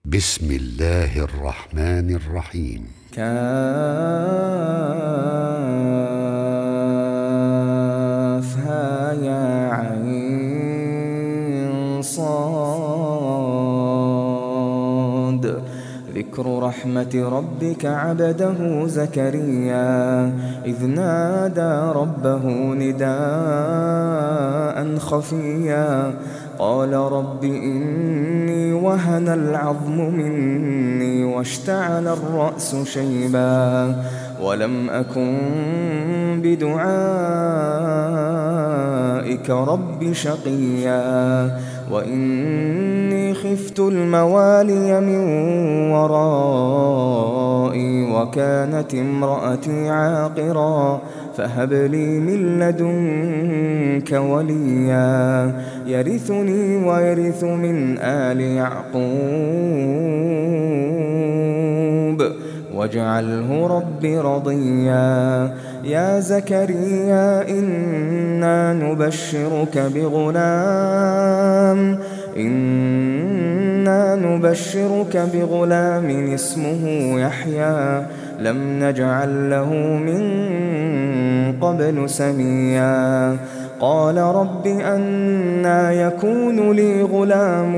بسم الله الرحمن الرحيم. كافها يا عين صاد. ذكر رحمة ربك عبده زكريا إذ نادى ربه نداء خفيا قال رب إني وهن العظم مني واشتعل الرأس شيبا ولم أكن بدعائك رب شقيا وإني خفت الموالي من ورائي وكانت امرأتي عاقرا فهب لي من لدنك وليا يرثني ويرث من آل يعقوب واجعله رب رضيا. يا زكريا إنا نبشرك بغلام اسمه يحيى لم نجعل له من قبل سميا قال رب أنى يكون لي غلام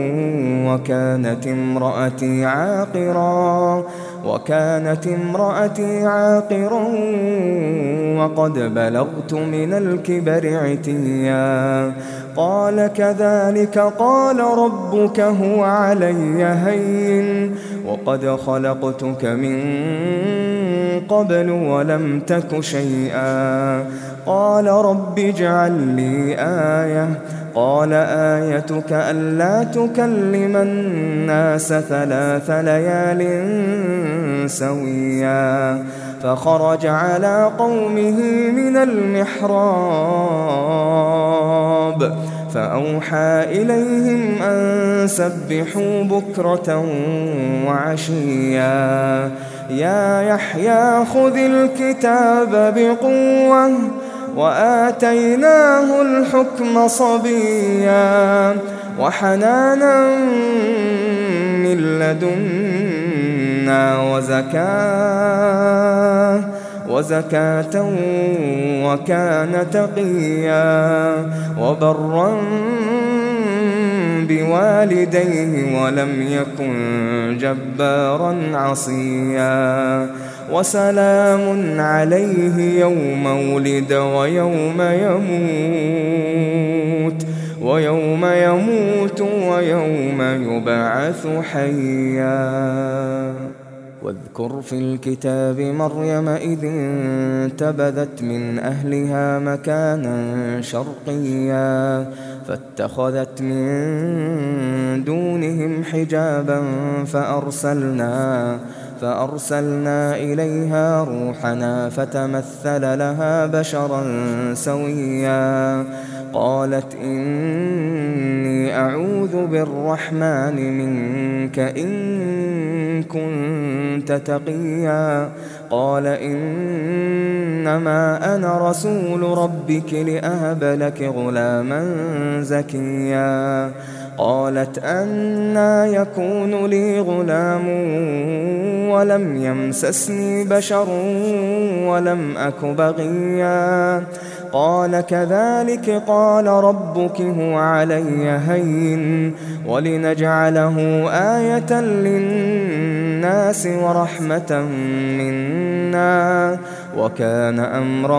وكانت امرأتي عاقرا وقد بلغت من الكبر عتيا قال كذلك قال ربك هو علي هين وقد خلقتك من قبل ولم تك شيئا قال رب اجعل لي آية قال آيتك ألا تكلم الناس 3 ليال سويا فخرج على قومه من المحراب فأوحى إليهم أن سبحوا بكرة وعشيا يا يحيى خذ الكتاب بقوة وآتيناه الحكم صبيا وحنانا من لدنا وزكاة وكان تقيا وبرا بوالديه ولم يكن جبارا عصيا وسلام عليه يوم ولد ويوم يموت ويوم يبعث حيا. واذكر في الكتاب مريم إذ انتبذت من أهلها مكانا شرقيا فاتخذت من دونهم حجابا فأرسلنا إليها روحنا فتمثل لها بشرا سويا قالت إني أعوذ بالرحمن منك إن كنت تقيا قال إنما أنا رسول ربك لأهب لك غلاما زكيا قالت أنى يكون لي غلام ولم يمسسني بشر ولم أك بغيا قال كذلك قال ربك هو علي هين ولنجعله آية للناس ورحمة منا وكان أمرا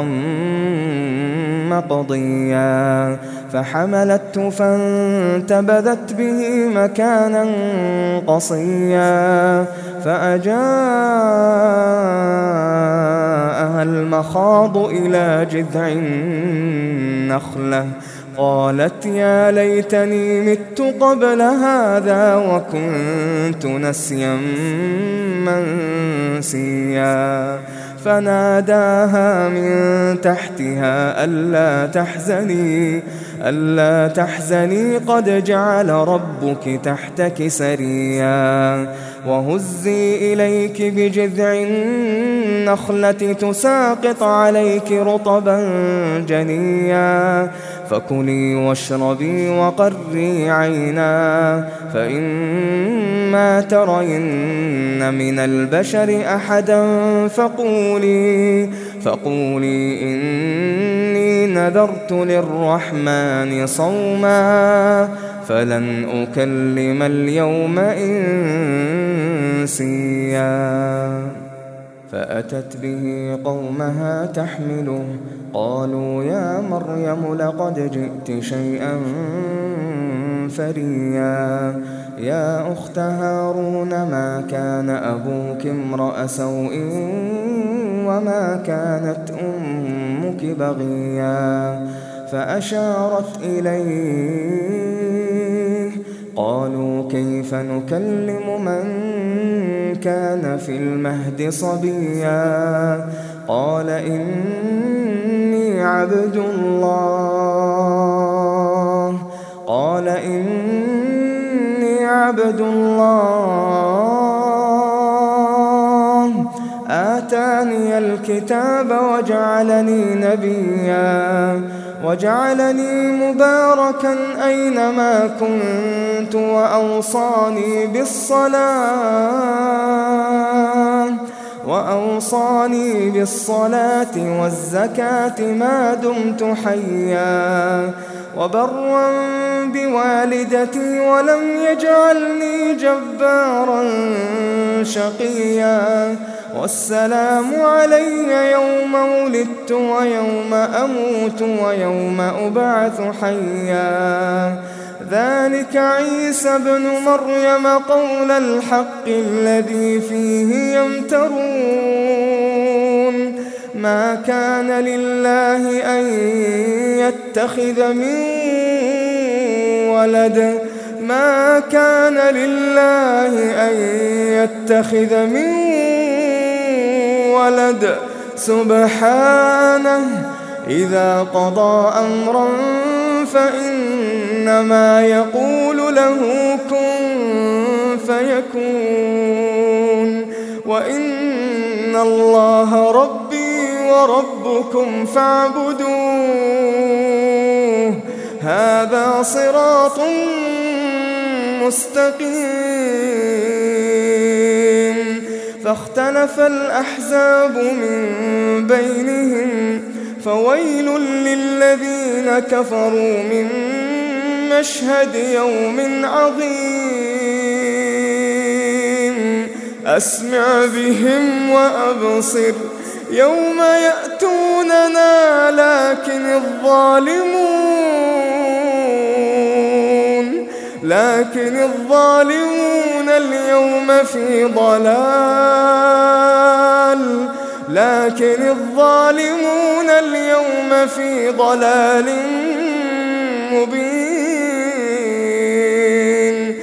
مقضيا فحملته فانتبذت به مكانا قصيا فأجاءها المخاض إلى جذع النخلة قالت يا ليتني مت قبل هذا وكنت نسيا منسيا فناداها من تحتها ألا تحزني قد جعل ربك تحتك سريا وهزي إليك بجذع النخلة تساقط عليك رطبا جنيا فكلي واشربي وقري عينا فإما فإما ترين من البشر أحدا فقولي إني نذرت للرحمن صوما فلن أكلم اليوم إنسيا. فأتت به قومها تحمله قالوا يا مريم لقد جئت شيئا فريا يا أخت هارون ما كان أبوك امرأ سوء وما كانت أمك بغيا فأشارت إليه قالوا كيف نكلم من كان في المهد صبيا قال إني عبد الله آتاني الكتاب وجعلني مباركا أينما كنت وأوصاني بالصلاة والزكاة ما دمت حيا وبرا بوالدتي ولم يجعلني جبارا شقيا والسلام علي يوم ولدت ويوم أموت ويوم أبعث حيا ذلك عيسى ابن مريم قول الحق الذي فيه يمترون ما كان لله أن يتخذ من ولد سبحانه إذا قضى أمرا فإنما يقول له كن فيكون وإن الله ربي وربكم فاعبدوه هذا صراط مستقيم فاختلف الأحزاب من بينهم فويل للذين كفروا من مشهد يوم عظيم أسمع بهم وأبصر يوم يأتوننا لكن الظالمون اليوم في ضلال مبين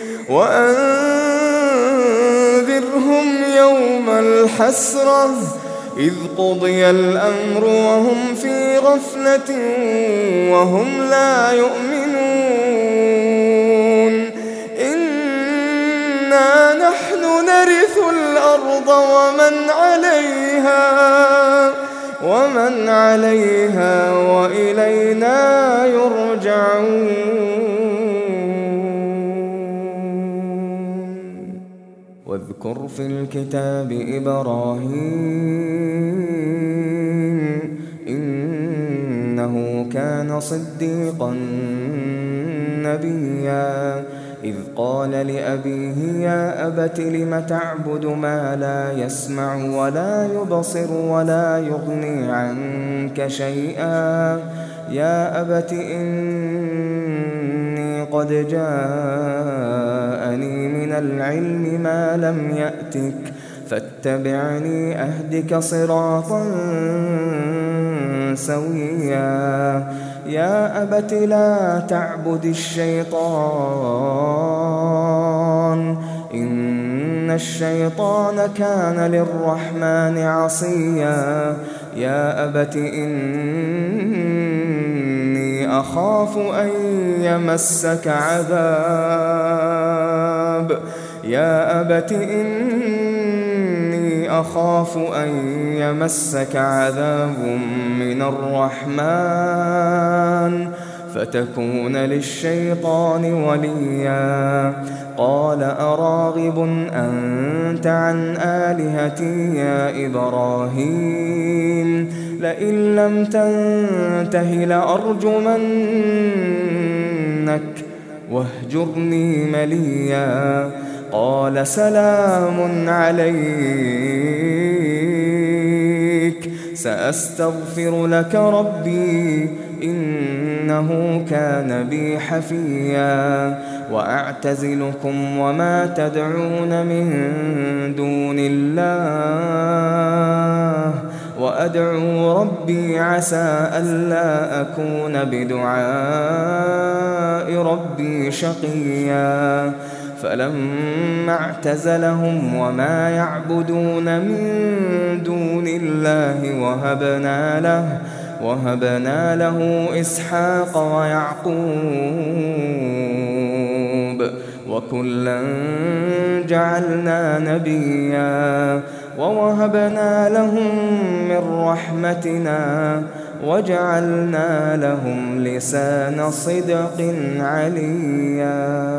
وأنذرهم يوم الحسرة إذ قضي الأمر وهم في غفلة وهم لا يؤمنون إنا نحن نرث الأرض ومن عليها وإلينا يرجعون واذكر في الكتاب إبراهيم إنه كان صديقا نبيا إذ قال لأبيه يا أبت لم تعبد ما لا يسمع ولا يبصر ولا يغني عنك شيئا يا أبت إني قد جاءني من العلم ما لم يأتك فاتبعني أهدك صراطا سويا يا أبت لا تعبد الشيطان إن الشيطان كان للرحمن عصيا يا أبت إني أخاف أن يمسك عذاب يا أبت إني أخاف أن يمسك عذاب من الرحمن فتكون للشيطان وليا. قال أراغب أنت عن آلهتي يا إبراهيم لئن لم تنته لأرجمنك واهجرني مليا. قال سلام عليك سأستغفر لك ربي إنه كان بي حفيا. وأعتزلكم وما تدعون من دون الله وأدعو ربي عسى ألا أكون بدعاء ربي شقيا. فلما اعتزلهم وما يعبدون من دون الله وهبنا له إسحاق ويعقوب وكلا جعلنا نبيا. ووهبنا لهم من رحمتنا وجعلنا لهم لسان صدق عليا.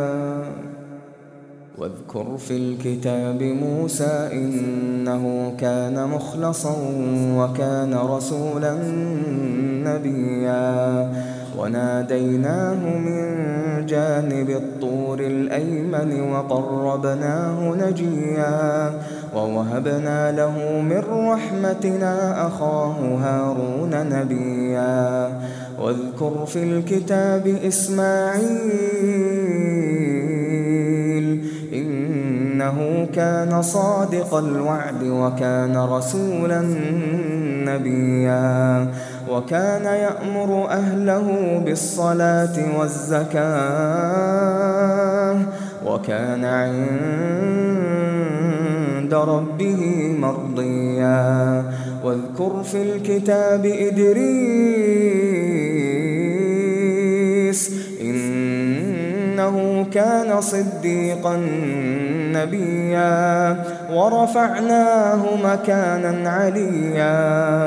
واذكر في الكتاب موسى إنه كان مخلصا وكان رسولا نبيا. وناديناه من جانب الطور الأيمن وقربناه نجيا. ووهبنا له من رحمتنا أخاه هارون نبيا. واذكر في الكتاب إسماعيل إنه كان صادق الوعد وكان رسولا نبيا. وكان يأمر أهله بالصلاة والزكاة وكان عند ربه مرضيا. واذكر في الكتاب إدريس إنه كان صديقا نبيا. ورفعناه مكانا عليا.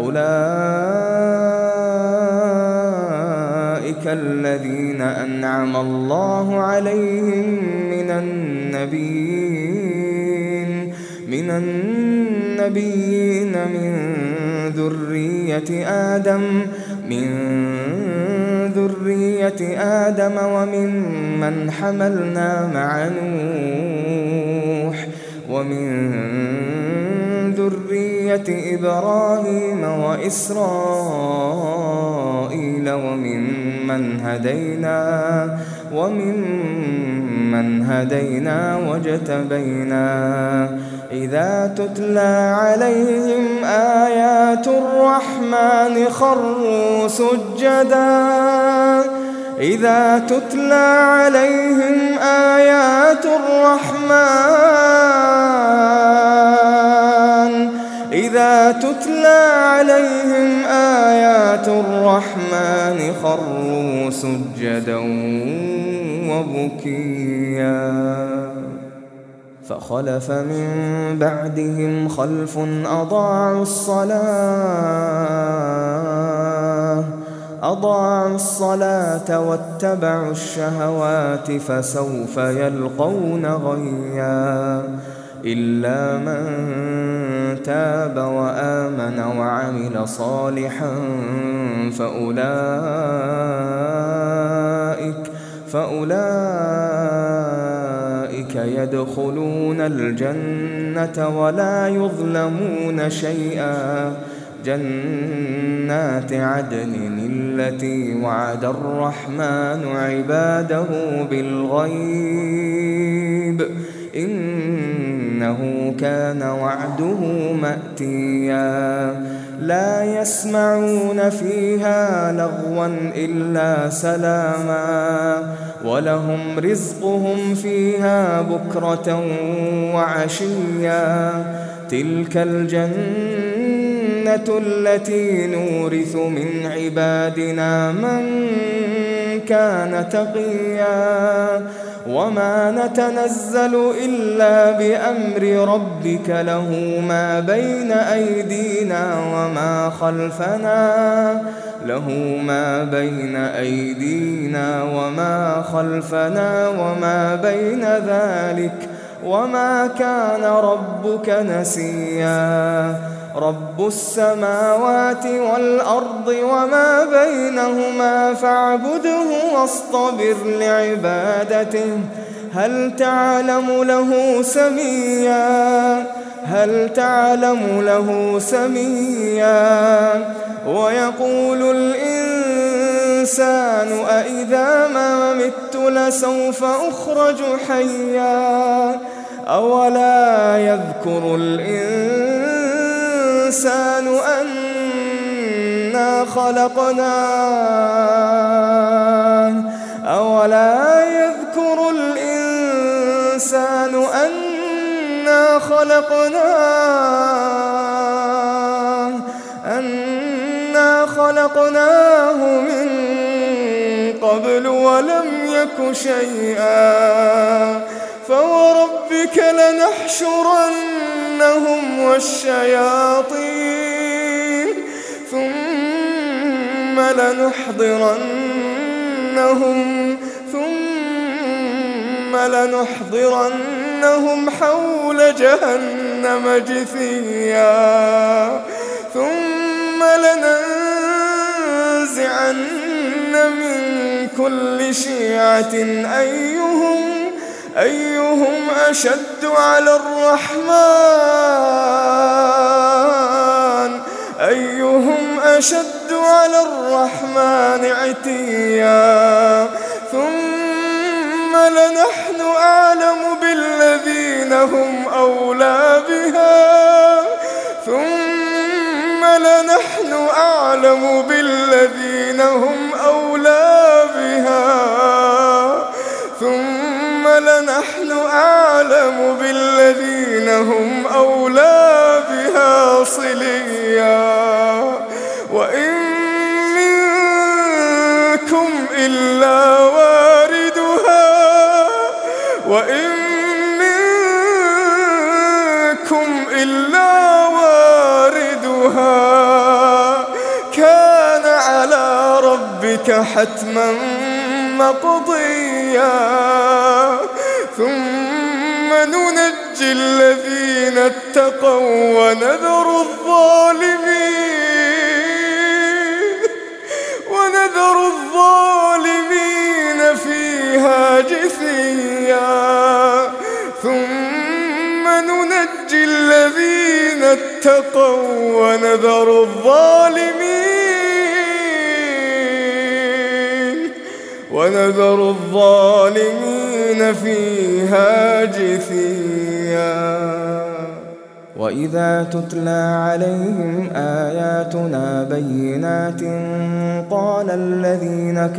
أولئك الذين أنعم الله عليهم من النبيين من ذرية آدم وممن حملنا مع نوح ومن ذرية إبراهيم وإسرائيل وممن هدينا واجتبينا. إذا تتلى عليهم آيات الرحمن خروا سجدا. إذا تتلى عليهم آيات الرحمن خروا سجدا وبكيا. فخلف من بعدهم خلف أضاعوا الصلاة واتبعوا الشهوات فسوف يلقون غيا. إلا من تاب وآمن وعمل صالحا فأولئك يدخلون الجنة ولا يظلمون شيئا. جنات عدن التي وعد الرحمن عباده بالغيب إنه كان وعده مأتيا. لا يسمعون فيها لغوا إلا سلاما ولهم رزقهم فيها بكرة وعشيا. تلك الجنة التي نورث من عبادنا من كان تقيا وما نتنزل إلا بأمر ربك له ما بين أيدينا وما خلفنا وما بين ذلك وما كان ربك نسيا رب السماوات والأرض وما بينهما فاعبده واصطبر لعبادته هل تعلم له سميا ويقول الإنسان أإذا ما مت لسوف أخرج حيا أولا يذكر الإنسان أنا خلقناه من قبل ولم يك شيئا فوربك لنحشرنهم والشياطين ثم لنحضرنهم حول جهنم جثيا ثم لننزعن من كل شيعة أيهم أشد على الرحمن عتيا ثم لنحن أعلم بالذين هم أولى بها ثم لنحن أعلم بالذين هم أولى بها صليا وإن منكم إلا واردها كان على ربك حتما مقضيا ثم ننجي الذين اتقوا ونذر الظالمين فيها جثيا ثم ننجي الذين اتقوا ونذر الظالمين فيها جثيا وإذا تتلى عليهم آياتنا بينات قال الذين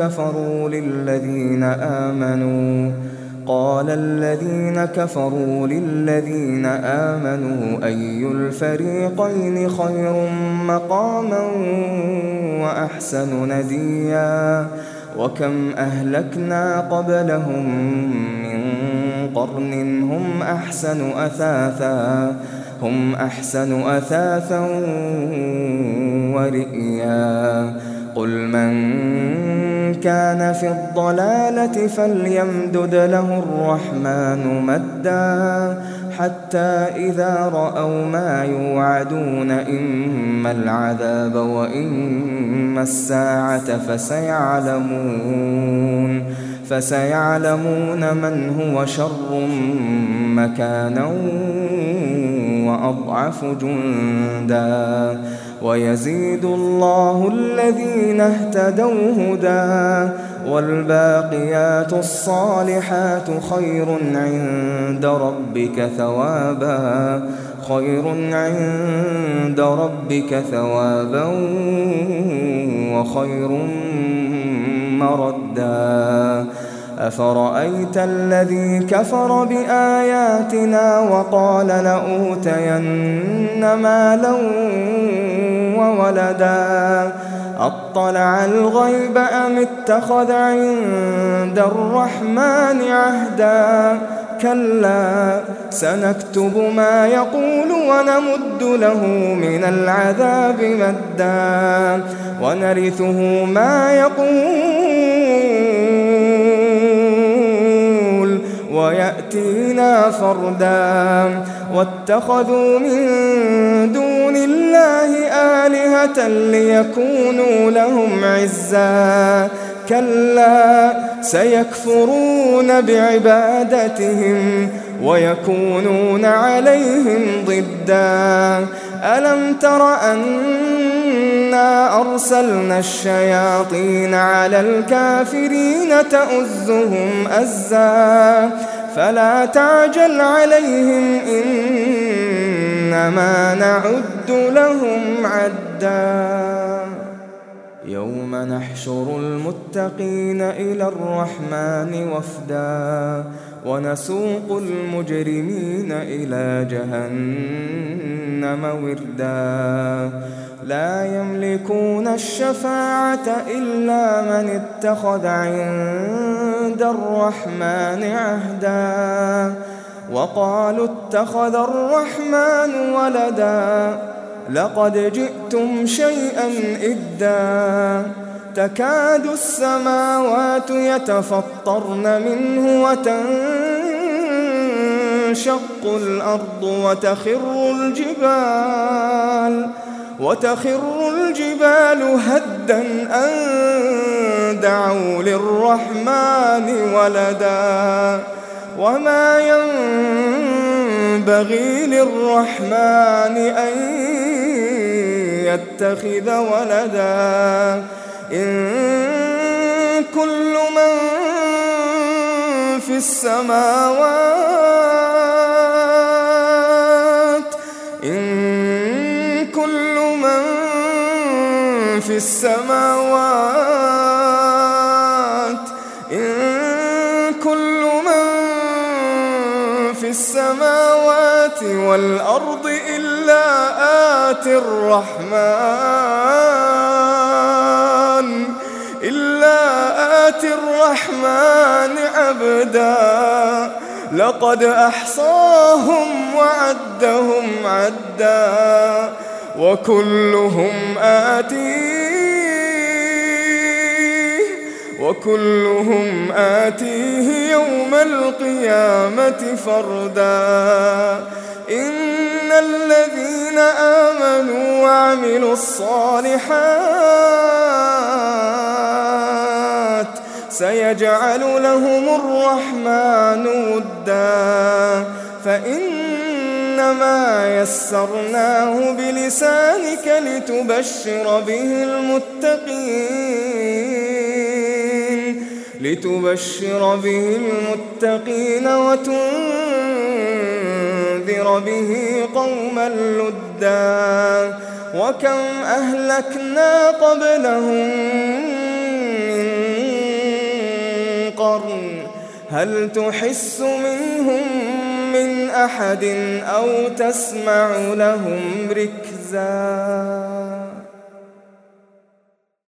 كفروا للذين آمنوا أي الفريقين خير مقاما وأحسن نديا وكم أهلكنا قبلهم من قرن هم أحسن أثاثا ورئيا قل من كان في الضلالة فليمدد له الرحمن مدا حتى إذا رأوا ما يوعدون إما العذاب وإما الساعة فسيعلمون من هو شر مكانا وأضعف جندا ويزيد الله الذين اهتدوا هدى والباقيات الصالحات خير عند ربك ثوابا وخير مردا أفرأيت الذي كفر بآياتنا وقال لأوتين مالا وولدا أطلع الغيب أم اتخذ عند الرحمن عهدا كلا سنكتب ما يقول ونمد له من العذاب مدا ونرثه ما يقول ويأتينا فردا واتخذوا من دون الله آلهة ليكونوا لهم عزا كلا سيكفرون بعبادتهم ويكونون عليهم ضدا ألم تر أنا أرسلنا الشياطين على الكافرين تؤزهم أزا فلا تعجل عليهم إنما نعد لهم عدا يوم نحشر المتقين إلى الرحمن وفدا ونسوق المجرمين إلى جهنم وردا لا يملكون الشفاعة إلا من اتخذ عند الرحمن عهدا وقالوا اتخذ الرحمن ولدا لقد جئتم شيئا إدا تكاد السماوات يتفطرن منه وتنشق الأرض وتخر الجبال هدا أن دعوا للرحمن ولدا وما ينبغي للرحمن أن يتخذ ولدا إن كل من في السماوات والأرض إلا آتي الرحمن عبدا لقد أحصاهم وعدهم عدا وكلهم آتيه يوم القيامة فردا إن الذين آمنوا وعملوا الصالحات سيجعل لهم الرحمن ودا فإنما يسرناه بلسانك لتبشر به المتقين وتنذر به قوما لدا وكم أهلكنا قبلهم من قرن هل تحس منهم من أحد أو تسمع لهم ركزا